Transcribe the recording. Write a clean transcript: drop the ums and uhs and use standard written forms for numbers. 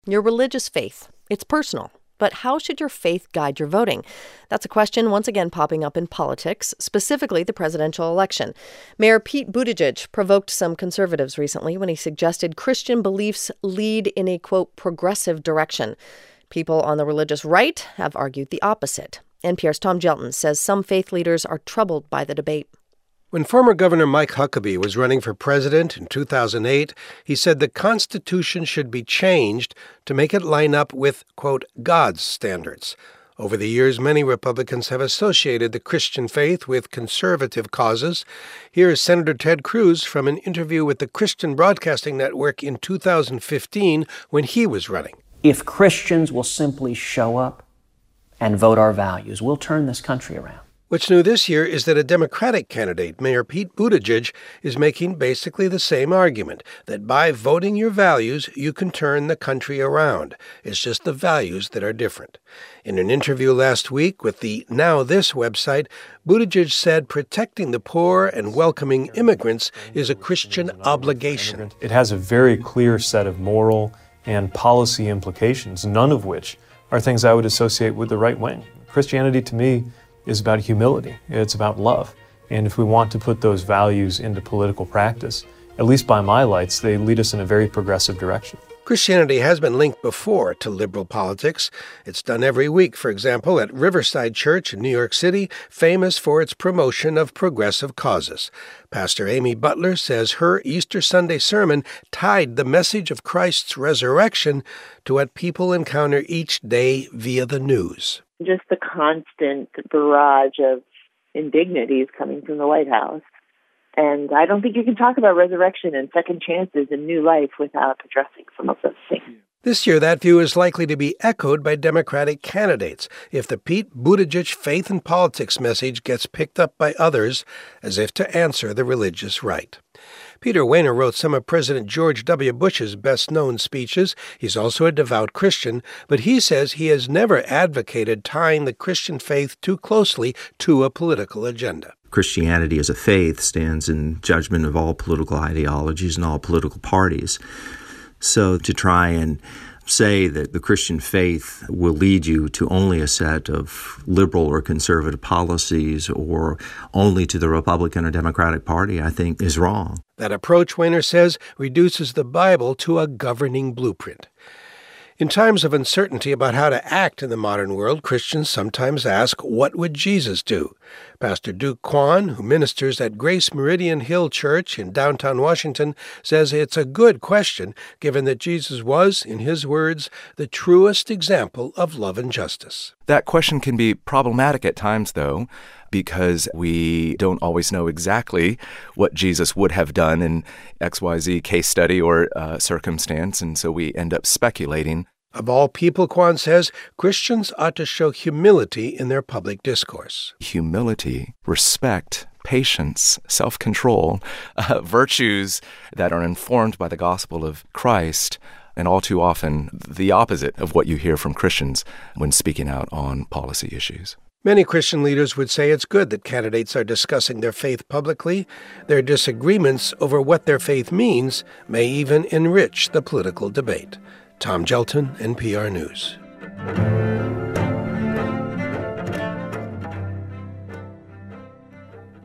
Your religious faith, it's personal. But how should your faith guide your voting? That's a question once again popping up in politics, specifically the presidential election. Mayor Pete Buttigieg provoked some conservatives recently when he suggested Christian beliefs lead in a, quote, progressive direction. People on the religious right have argued the opposite. NPR's Tom Gelton says some faith leaders are troubled by the debate. When former Governor Mike Huckabee was running for president in 2008, he said the Constitution should be changed to make it line up with, quote, God's standards. Over the years, many Republicans have associated the Christian faith with conservative causes. Here is Senator Ted Cruz from an interview with the Christian Broadcasting Network in 2015 when he was running. If Christians will simply show up and vote our values, we'll turn this country around. What's new this year is that a Democratic candidate, Mayor Pete Buttigieg, is making basically the same argument, that by voting your values, you can turn the country around. It's just the values that are different. In an interview last week with the Now This website, Buttigieg said protecting the poor and welcoming immigrants is a Christian obligation. It has a very clear set of moral and policy implications, none of which are things I would associate with the right wing. Christianity, to me, is about humility. It's about love. And if we want to put those values into political practice, at least by my lights, they lead us in a very progressive direction. Christianity has been linked before to liberal politics. It's done every week, for example, at Riverside Church in New York City, famous for its promotion of progressive causes. Pastor Amy Butler says her Easter Sunday sermon tied the message of Christ's resurrection to what people encounter each day via the news. Just the constant barrage of indignities coming from the White House. And I don't think you can talk about resurrection and second chances and new life without addressing some of those things. This year, that view is likely to be echoed by Democratic candidates if the Pete Buttigieg faith and politics message gets picked up by others as if to answer the religious right. Peter Wehner wrote some of President George W. Bush's best-known speeches. He's also a devout Christian, but he says he has never advocated tying the Christian faith too closely to a political agenda. Christianity as a faith stands in judgment of all political ideologies and all political parties. So to try and say that the Christian faith will lead you to only a set of liberal or conservative policies or only to the Republican or Democratic Party, I think, is wrong. That approach, Wehner says, reduces the Bible to a governing blueprint. In times of uncertainty about how to act in the modern world, Christians sometimes ask, what would Jesus do? Pastor Duke Kwan, who ministers at Grace Meridian Hill Church in downtown Washington, says it's a good question, given that Jesus was, in his words, the truest example of love and justice. That question can be problematic at times, though, because we don't always know exactly what Jesus would have done in XYZ case study or circumstance, and so we end up speculating. Of all people, Kwan says, Christians ought to show humility in their public discourse. Humility, respect, patience, self-control, virtues that are informed by the gospel of Christ, and all too often the opposite of what you hear from Christians when speaking out on policy issues. Many Christian leaders would say it's good that candidates are discussing their faith publicly. Their disagreements over what their faith means may even enrich the political debate. Tom Gelton, NPR News.